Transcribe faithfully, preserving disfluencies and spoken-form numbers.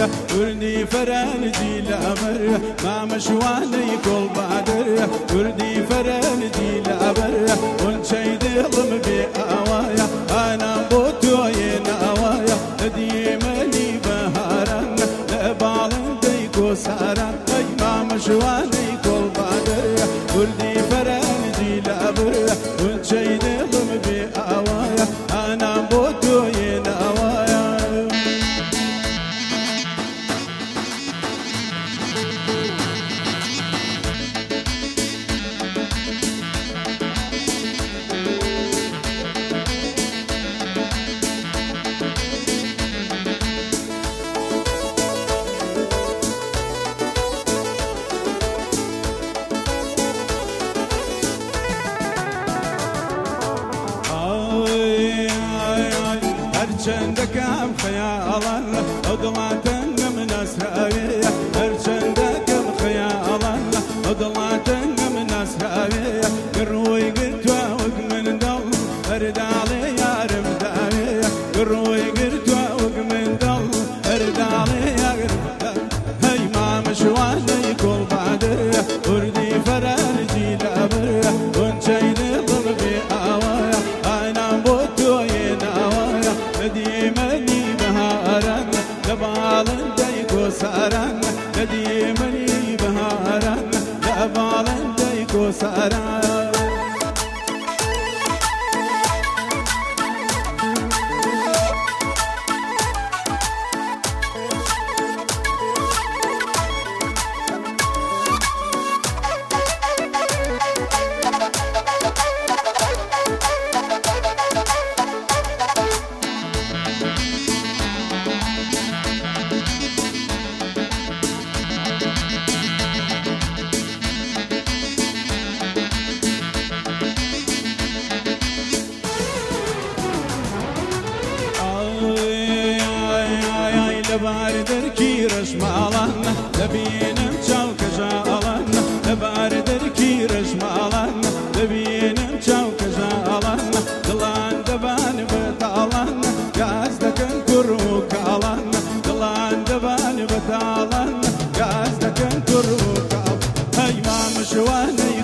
وردي فرنجي لابر ما مشواني كل بادر وردي فرنجي لابر ونشي دلم بأوايا أنا بوتوي نوايا ديمني بهارن لبالن ديكو سارن أي ما مشواني كل بادر وردي فرنجي لابر ونشي دلم بأوايا أنا بوتوي نوايا هرچندك ام خيالا اضلعتن من اسرائيل هرچندك ام خيالا اضلعتن من اسرائيل قروي قلت وق من دل ارد علي يا رمداوي قروي قلت وق من دل ارد علي يا رمداوي هي ما مشواني كل بعدر وردي فرنجي لابر ونشي نظر بأوايا انا بوتوي نوايا ديمني بهارن لبالن ديكو سارن ديمني بهارن لبالن ديكو سارن لباردر كيرش مالان لبينم چاو كجالان لباردر كيرش مالان لبينم چاو كجالان دلان دبان بتالان غاز دكن كروك الان دلان دبان بتالان غاز دكن كروك هاي ما مشواني